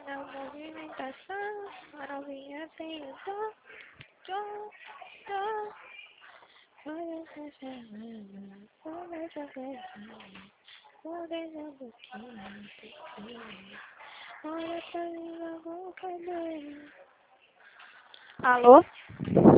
a movimentação, a novinha tem o dom, dom, dom. Olha essa semana, olha essa semana, olha essa boquinha pequena, olha essa língua com cabelo. Alô?